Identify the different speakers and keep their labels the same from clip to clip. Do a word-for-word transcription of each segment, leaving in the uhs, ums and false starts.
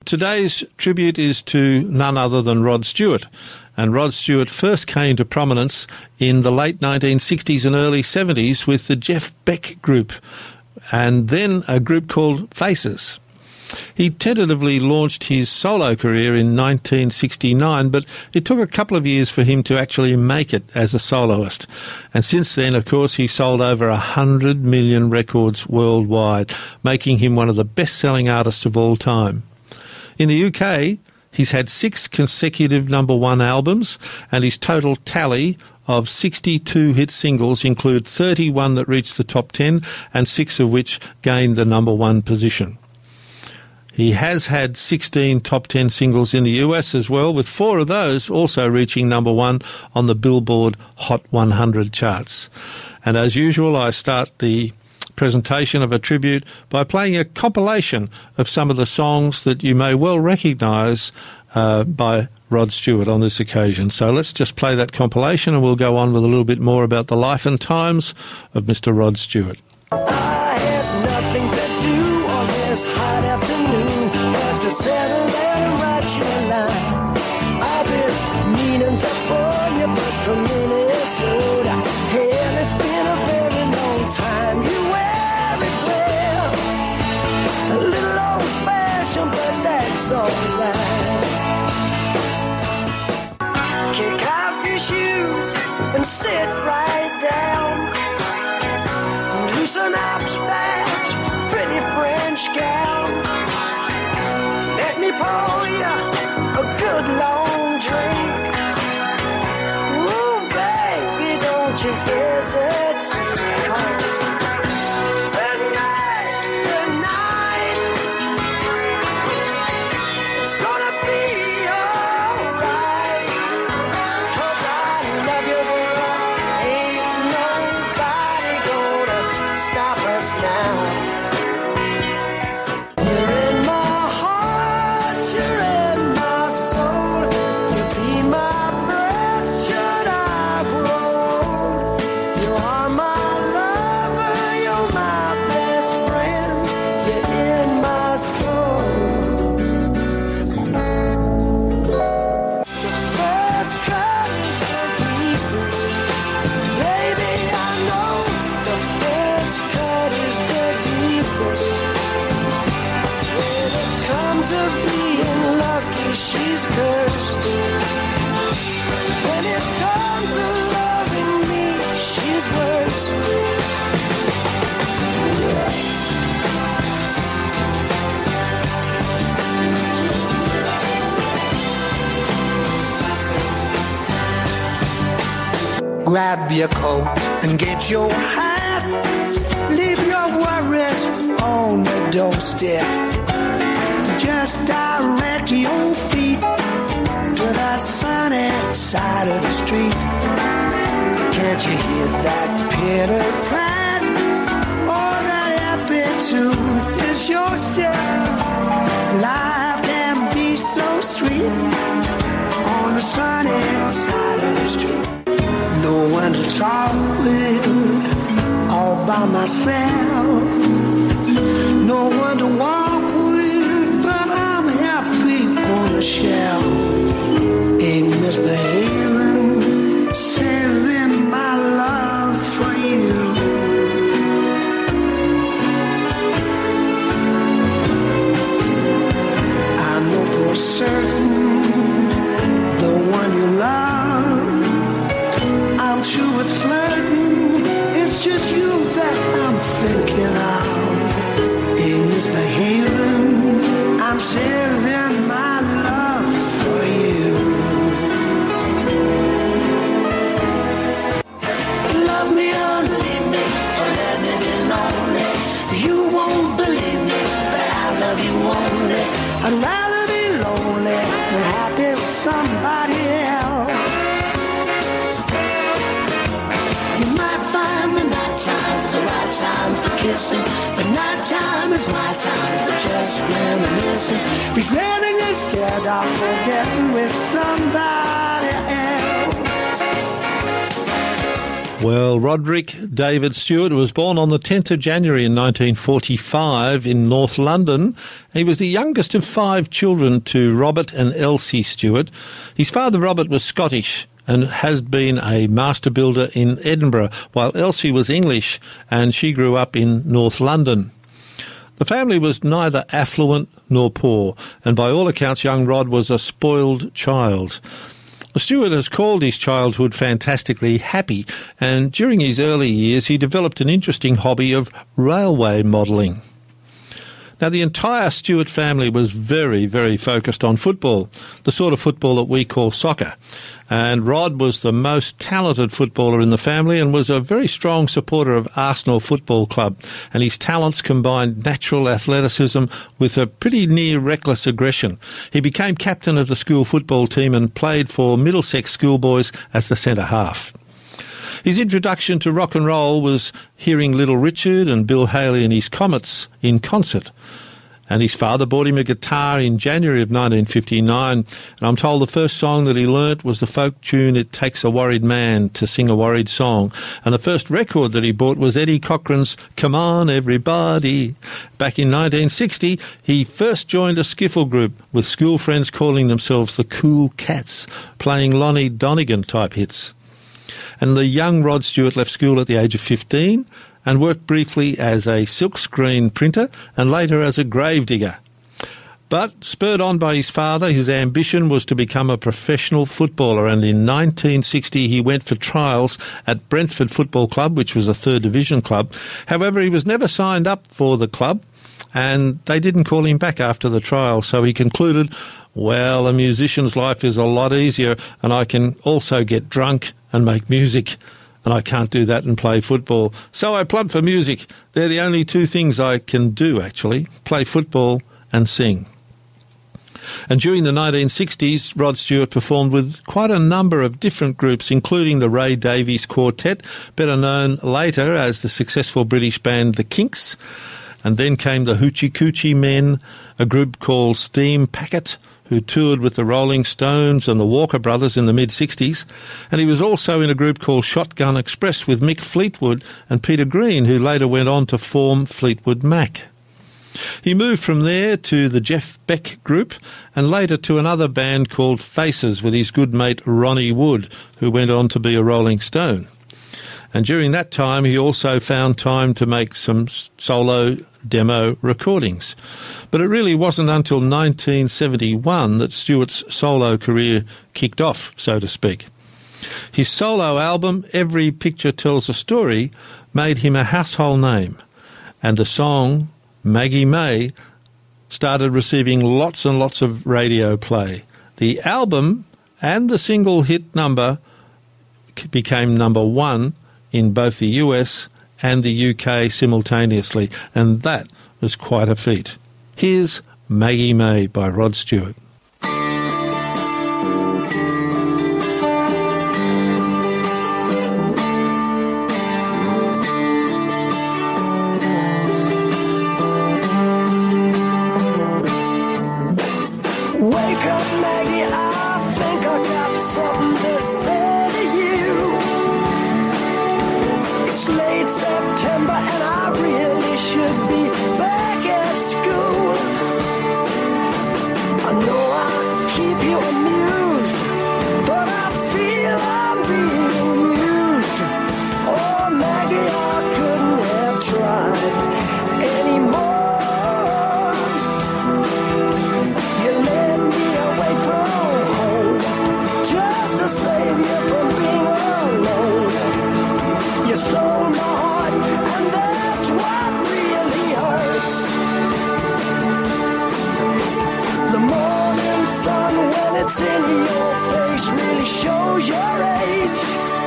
Speaker 1: Today's tribute is to none other than Rod Stewart. And Rod Stewart first came to prominence in the late nineteen sixties and early seventies with the Jeff Beck Group, and then a group called Faces. He tentatively launched his solo career in nineteen sixty-nine, but it took a couple of years for him to actually make it as a soloist. And since then, of course, he sold over one hundred million records worldwide, making him one of the best-selling artists of all time. In the U K, he's had six consecutive number one albums, and his total tally of sixty-two hit singles include thirty-one that reached the top ten, and six of which gained the number one position. He has had sixteen top ten singles in the U S as well, with four of those also reaching number one on the Billboard Hot one hundred charts. And as usual, I start the presentation of a tribute by playing a compilation of some of the songs that you may well recognise uh, by Rod Stewart on this occasion. So let's just play that compilation and we'll go on with a little bit more about the life and times of Mister Rod Stewart.
Speaker 2: I had nothing to do on this hot afternoon but to settle down and write you a line. I've been meaning to phone you, but from Minnesota, and it's been a very long time. You wear it well, a little old-fashioned, but that's all right. Kick off your shoes and sit right down. Loosen up that pretty French gown. Let me pour you a good long drink. Ooh, baby, don't you hesitate, 'cause tonight's the night. It's gonna be alright, 'cause I love you, girl. Ain't nobody gonna stop us now. You're in my heart, you're in my soul. You be my breath, should I grow? You are my lover, you're my best friend. You're in my soul. The first cut is the deepest. Baby, I know the first cut is the deepest. When it comes to being lucky, she's cursed. When it comes to loving me, she's worse. Grab your coat and get your hat. Leave your worries on the doorstep. Just direct your feet to the sunny side of the street. Can't you hear that pitter-pat? Oh, that happy tune is your step. Life can be so sweet on the sunny side of the street. No one to talk with, all by myself. No one to walk with, but I'm happy on the shelf. Ain't misbehaving, saving my love for you. I know for certain the one you love, I'm through with flirting. It's just you that I'm thinking of. Ain't misbehaving, I'm saving my love for you. Love me or leave me, or let me be lonely. You won't believe me, but I love you only. I'd rather be lonely than happy with somebody else. You might find the night time's the right time for kissing, but night time is my time for just reminiscing, regretting instead of forgetting with somebody else.
Speaker 1: Well, Roderick David Stewart was born on the tenth of January in nineteen forty-five in North London. He was the youngest of five children to Robert and Elsie Stewart. His father, Robert, was Scottish and has been a master builder in Edinburgh, while Elsie was English and she grew up in North London. The family was neither affluent nor poor, and by all accounts young Rod was a spoiled child. Stewart has called his childhood fantastically happy, and during his early years he developed an interesting hobby of railway modelling. Now, the entire Stewart family was very, very focused on football, the sort of football that we call soccer. And Rod was the most talented footballer in the family and was a very strong supporter of Arsenal Football Club. And his talents combined natural athleticism with a pretty near reckless aggression. He became captain of the school football team and played for Middlesex schoolboys as the centre half. His introduction to rock and roll was hearing Little Richard and Bill Haley and his Comets in concert. And his father bought him a guitar in January of nineteen fifty-nine. And I'm told the first song that he learnt was the folk tune It Takes a Worried Man to Sing a Worried Song. And the first record that he bought was Eddie Cochran's Come On Everybody. Back in nineteen sixty, he first joined a skiffle group with school friends calling themselves the Cool Cats, playing Lonnie Donegan type hits. And the young Rod Stewart left school at the age of fifteen and worked briefly as a silkscreen printer and later as a gravedigger. But spurred on by his father, his ambition was to become a professional footballer, and in nineteen sixty he went for trials at Brentford Football Club, which was a third division club. However, he was never signed up for the club, and they didn't call him back after the trial, so he concluded, well, a musician's life is a lot easier, and I can also get drunk and make music, and I can't do that and play football. So I plugged for music. They're the only two things I can do, actually, play football and sing. And during the nineteen sixties, Rod Stewart performed with quite a number of different groups, including the Ray Davies Quartet, better known later as the successful British band The Kinks. And then came the Hoochie Coochie Men, a group called Steam Packet, who toured with the Rolling Stones and the Walker Brothers in the mid-sixties. And he was also in a group called Shotgun Express with Mick Fleetwood and Peter Green, who later went on to form Fleetwood Mac. He moved from there to the Jeff Beck Group and later to another band called Faces with his good mate Ronnie Wood, who went on to be a Rolling Stone. And during that time, he also found time to make some solo demo recordings. But it really wasn't until nineteen seventy-one that Stewart's solo career kicked off, so to speak. His solo album, Every Picture Tells a Story, made him a household name, and the song, Maggie May, started receiving lots and lots of radio play. The album and the single hit number became number one in both the U S and the U K simultaneously, and that was quite a feat. Here's Maggie May by Rod Stewart.
Speaker 2: It's in your face, really shows your age.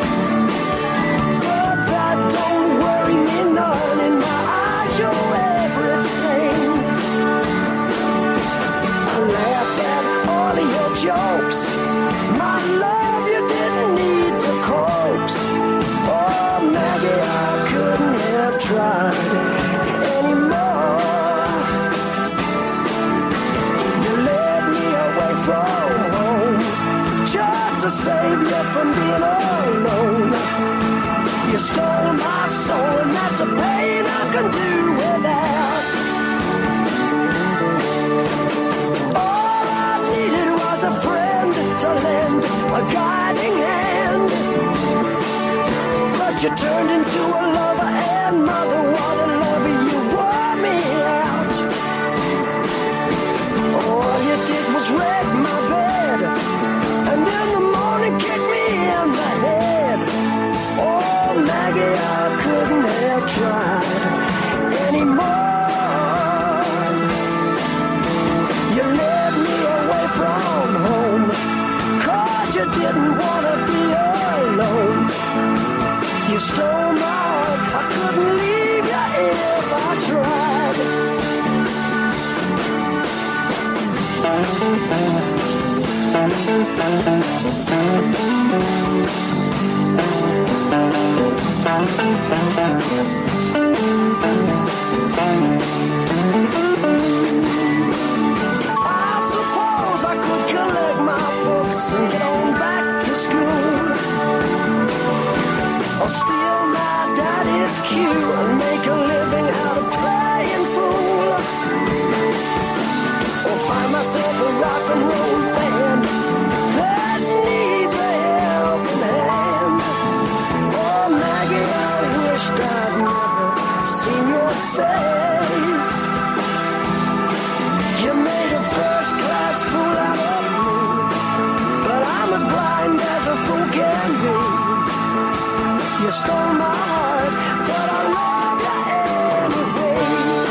Speaker 2: But that don't worry me none. In my eyes, you're everything. I laughed at all of your jokes. My love, you didn't need to coax. Oh, Maggie, I couldn't have tried anymore. You led me away from to save you from being alone. You You stole my soul, and that's a pain I can do without. All I needed was a friend to lend a guiding hand. But you turned into a lover and mother. What a lover, you wore me out. All you did was wreck my bed, and in the morning kick me in the head. Oh, Maggie, I couldn't have tried anymore. You led me away from home, 'cause you didn't want to be alone. You stole my heart, I couldn't leave you if I tried. I suppose I could collect my books and get on back to school, or steal my daddy's cue and make a living out of playing pool, or find myself a rock and roll band that needs a helping hand. Oh, Maggie, I wished I'd never seen your face. You made a first-class fool out of me, but I'm as blind as a fool can be. You stole my heart, but I love you anyway.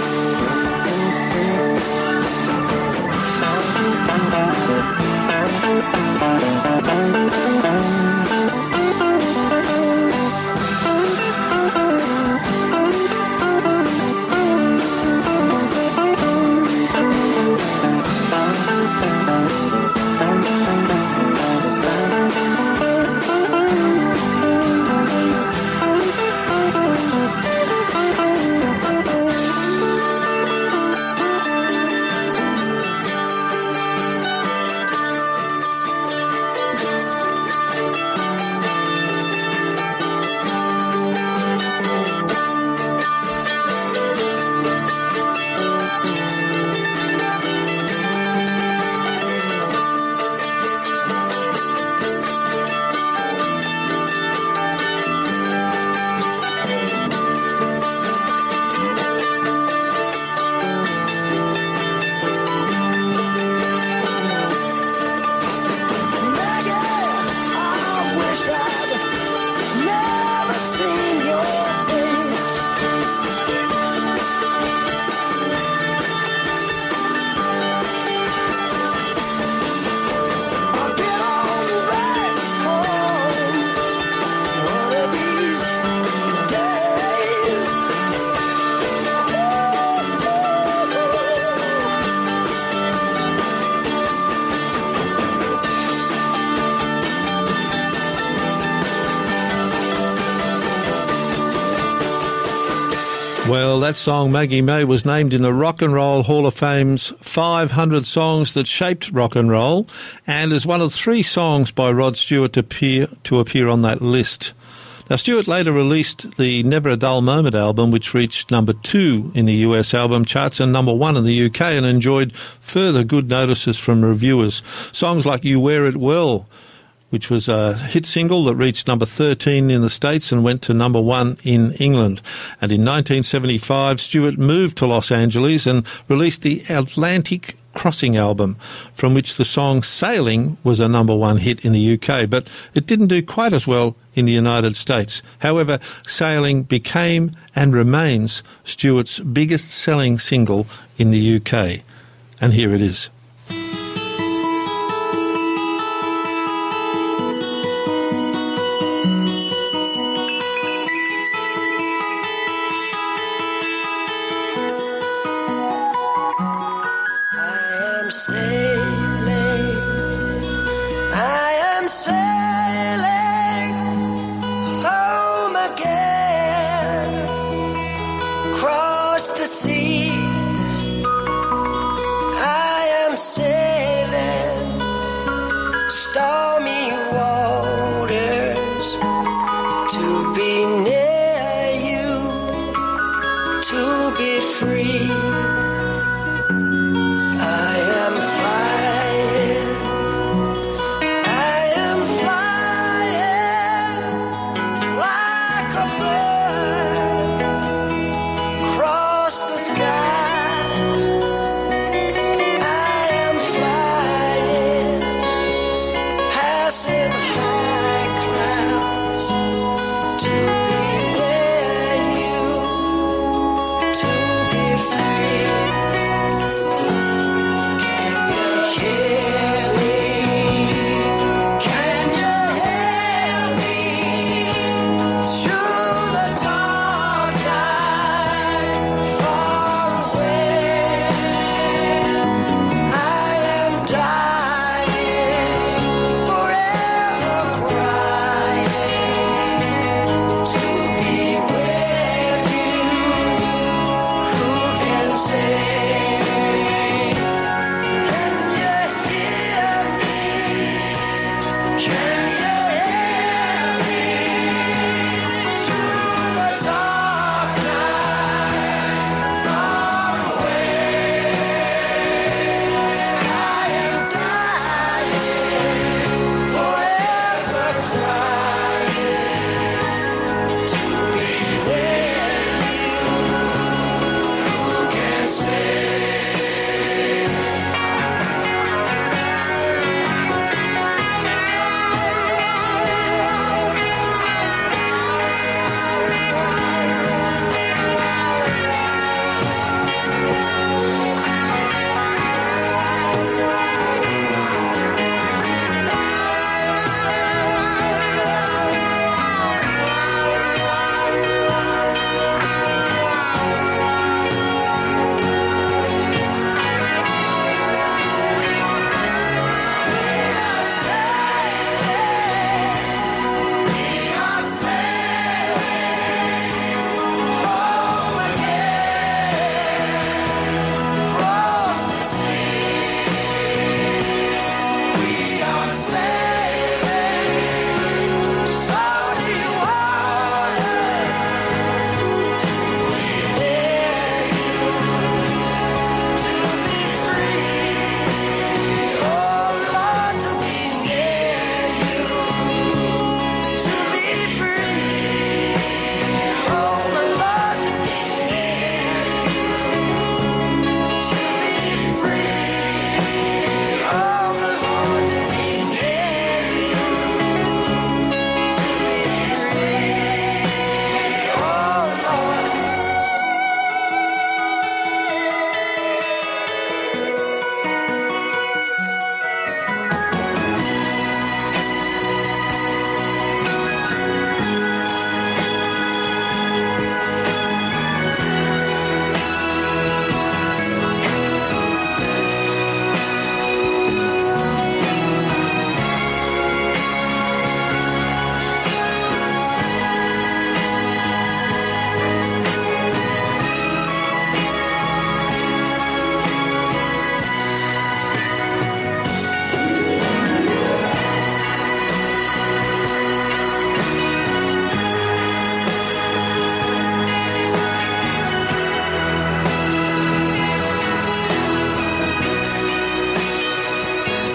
Speaker 1: Well, that song, Maggie May, was named in the Rock and Roll Hall of Fame's five hundred songs that shaped rock and roll, and is one of three songs by Rod Stewart to appear, to appear on that list. Now, Stewart later released the Never a Dull Moment album, which reached number two in the U S album charts and number one in the U K, and enjoyed further good notices from reviewers. Songs like You Wear It Well, which was a hit single that reached number thirteen in the States and went to number one in England. And in nineteen seventy-five, Stewart moved to Los Angeles and released the Atlantic Crossing album, from which the song Sailing was a number one hit in the U K, but it didn't do quite as well in the United States. However, Sailing became and remains Stewart's biggest selling single in the U K. And here it is.
Speaker 2: Stormy waters to be near.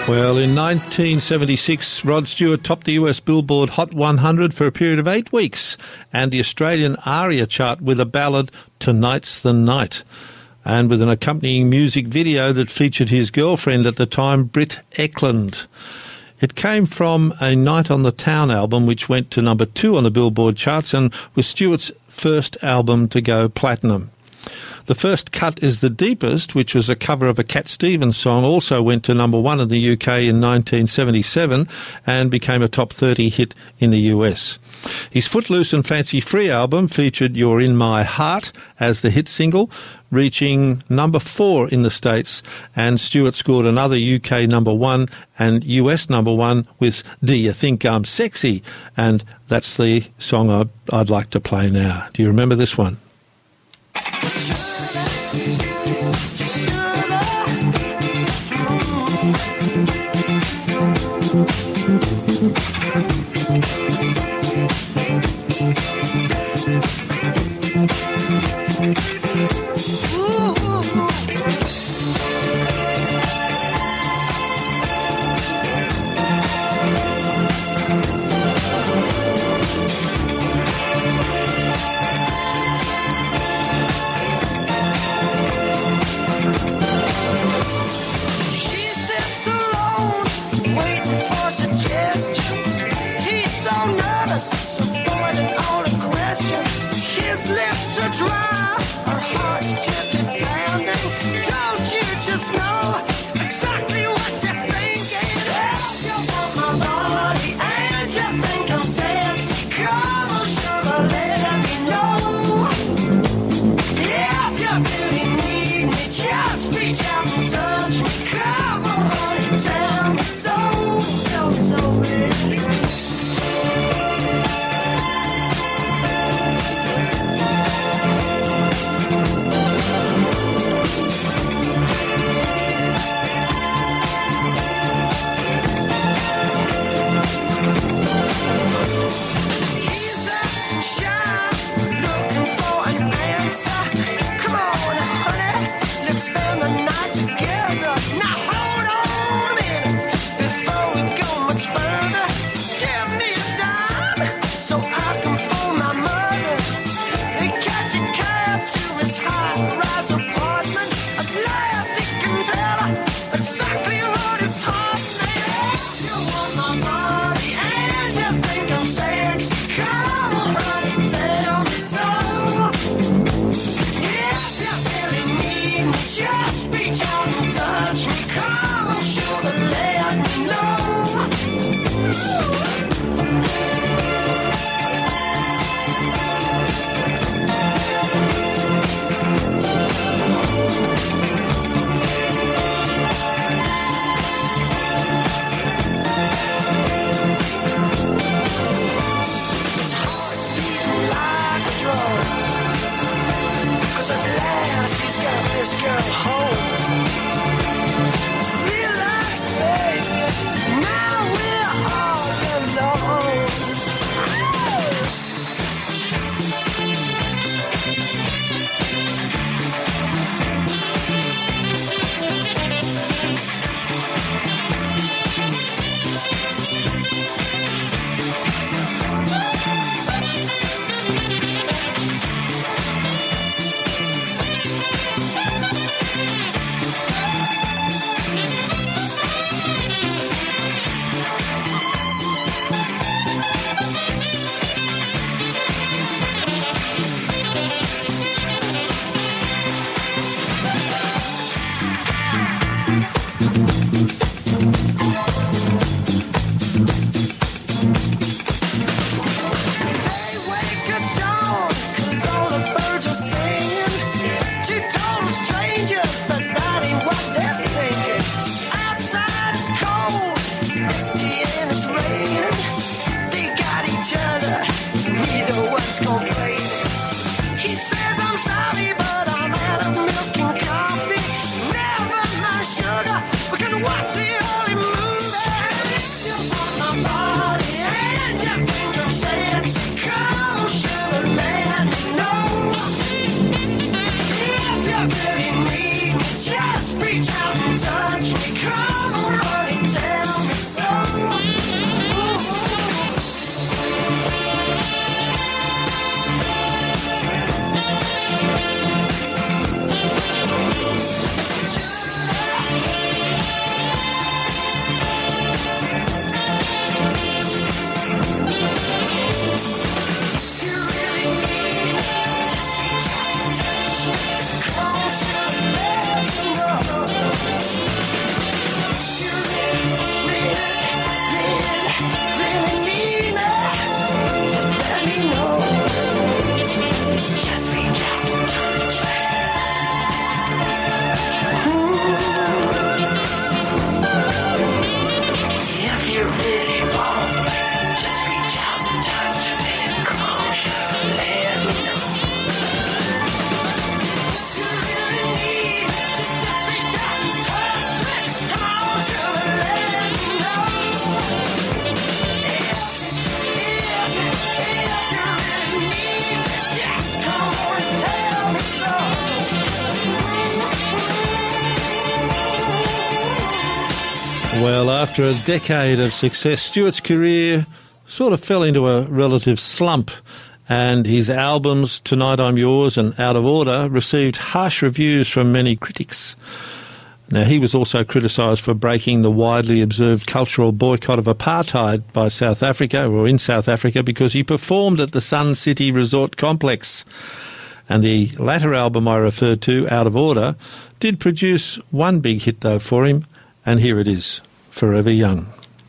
Speaker 1: Well, in nineteen seventy-six, Rod Stewart topped the U S Billboard Hot one hundred for a period of eight weeks and the Australian ARIA chart with a ballad, Tonight's the Night, and with an accompanying music video that featured his girlfriend at the time, Britt Ekland. It came from a Night on the Town album, which went to number two on the Billboard charts and was Stewart's first album to go platinum. The First Cut is the Deepest, which was a cover of a Cat Stevens song, also went to number one in the U K in nineteen seventy-seven and became a top thirty hit in the U S. His Footloose and Fancy Free album featured You're in My Heart as the hit single, reaching number four in the States, and Stewart scored another U K number one and U S number one with Do You Think I'm Sexy? And that's the song I'd, I'd like to play now. Do you remember this one?
Speaker 2: Relax, baby. Now we're all alone.
Speaker 1: Well, after a decade of success, Stewart's career sort of fell into a relative slump, and his albums Tonight I'm Yours and Out of Order received harsh reviews from many critics. Now, he was also criticised for breaking the widely observed cultural boycott of apartheid by South Africa, or in South Africa, because he performed at the Sun City Resort Complex. And the latter album I referred to, Out of Order, did produce one big hit, though, for him, and here it is, Forever Young.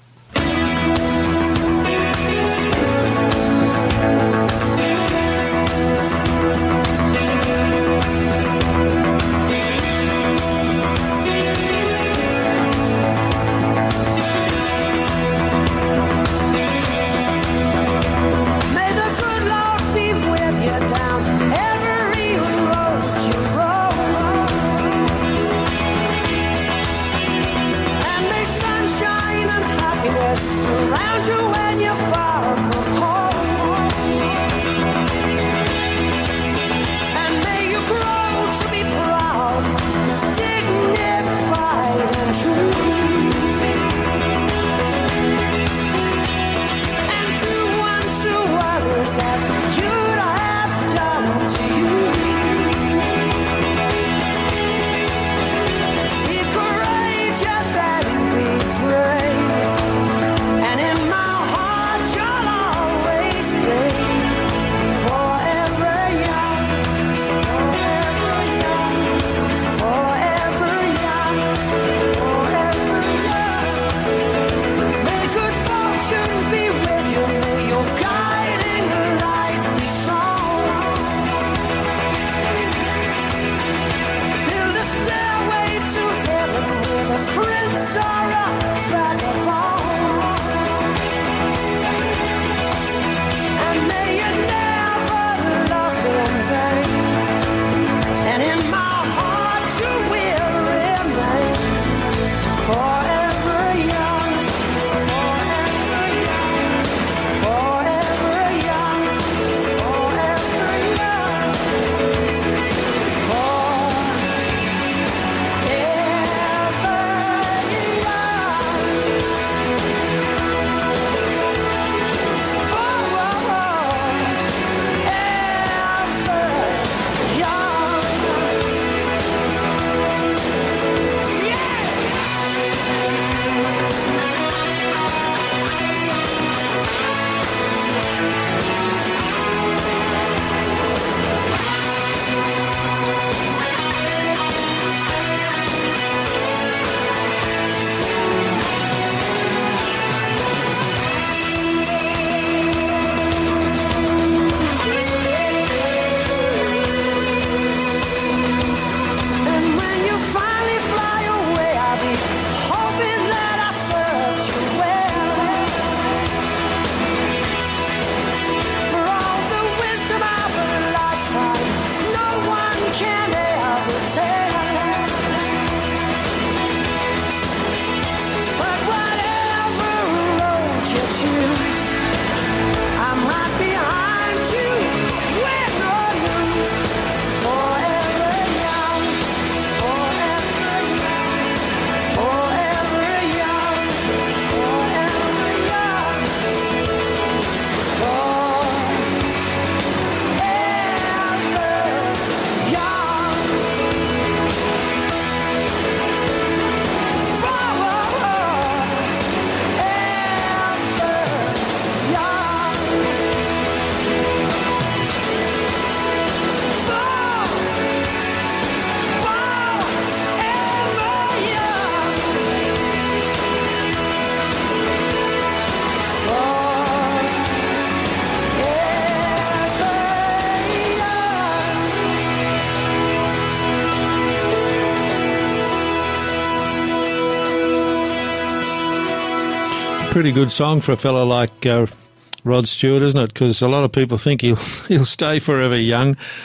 Speaker 1: Pretty good song for a fellow like uh, Rod Stewart, isn't it? Because a lot of people think he'll he'll stay forever young.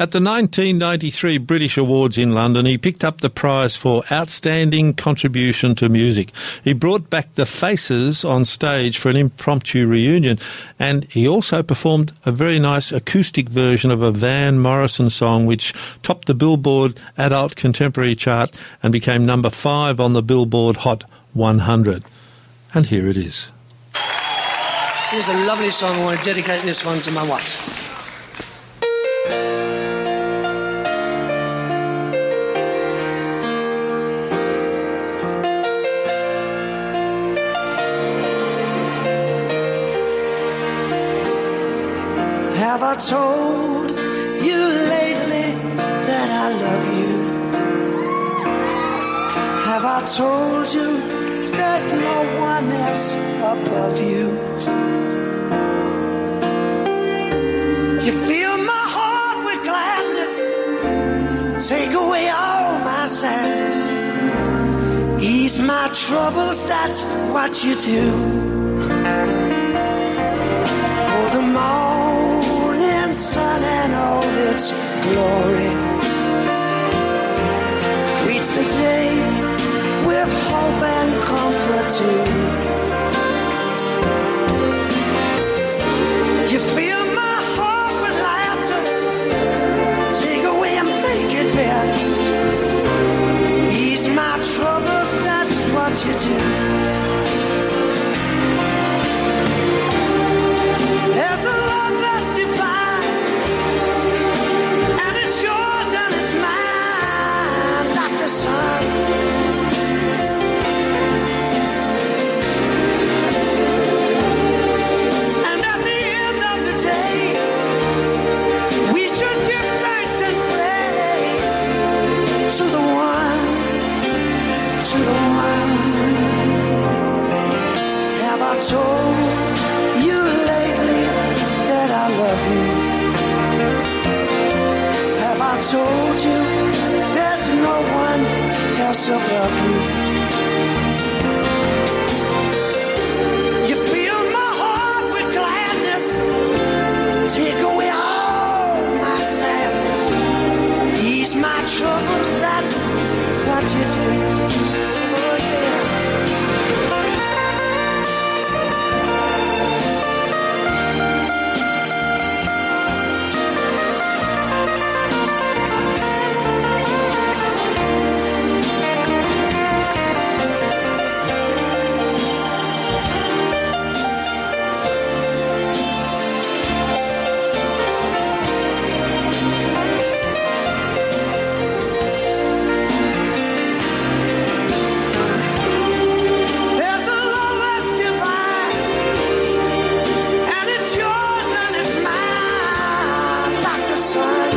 Speaker 1: At the nineteen ninety-three British Awards in London, he picked up the prize for Outstanding Contribution to Music. He brought back the Faces on stage for an impromptu reunion, and he also performed a very nice acoustic version of a Van Morrison song which topped the Billboard Adult Contemporary chart and became number five on the Billboard Hot one hundred. And here it is.
Speaker 2: Here's a lovely song. I want to dedicate this one to my wife. Have I told you lately that I love you? Have I told you there's no one else above you? You fill my heart with gladness, take away all my sadness, ease my troubles, that's what you do. Oh, the morning sun and all its glory greets the day with hope and comfort too. You fill my heart with laughter, take away and make it better, ease my troubles, that's what you do. There's a love that's divine, and it's yours and it's mine, like the sun. And at the end of the day, we should give thanks and pray to the one, to the one. Have I told you lately that I love you? Have I told you there's no one else above you? You fill my heart with gladness, take away all my sadness, ease my troubles, that's what you do. Oh yeah. There's a love that's divine, and it's yours and it's mine, like the sun.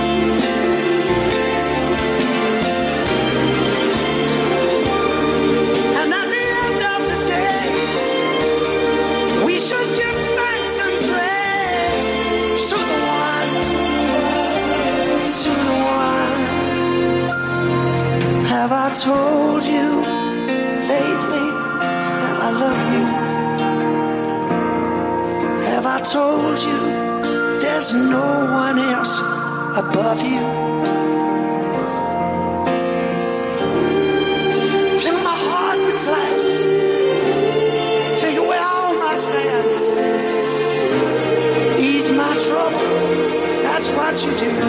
Speaker 2: And at the end of the day, we should give thanks and praise to the one, to the one. Have I told you lately that I love you? Have I told you there's no one else above you? Fill my heart with gladness, take away all my sadness, ease my trouble, that's what you do.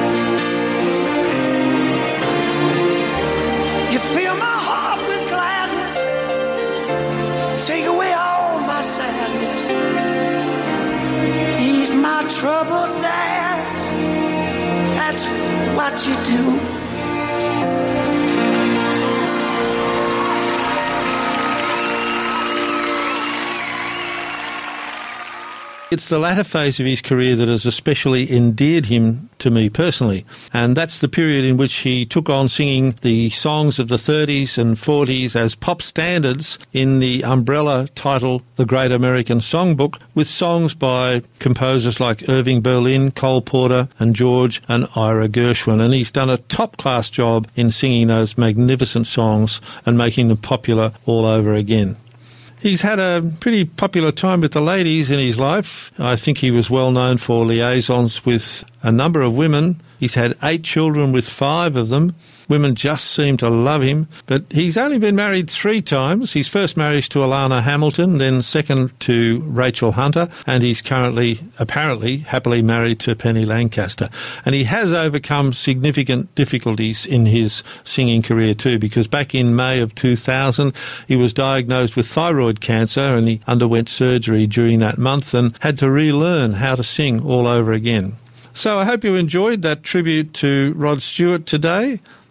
Speaker 2: You fill my heart with gladness, take away all my sadness, ease my troubles, that's, that's what you do.
Speaker 1: It's the latter phase of his career that has especially endeared him to me personally, and that's the period in which he took on singing the songs of the thirties and forties as pop standards in the umbrella title The Great American Songbook, with songs by composers like Irving Berlin, Cole Porter and George and Ira Gershwin, and he's done a top-class job in singing those magnificent songs and making them popular all over again. He's had a pretty popular time with the ladies in his life. I think he was well known for liaisons with a number of women. He's had eight children with five of them. Women just seem to love him. But he's only been married three times. His first marriage to Alana Hamilton, then second to Rachel Hunter, and he's currently, apparently, happily married to Penny Lancaster. And he has overcome significant difficulties in his singing career too, because back in May of two thousand, he was diagnosed with thyroid cancer and he underwent surgery during that month and had to relearn how to sing all over again. So I hope you enjoyed that tribute to Rod Stewart today.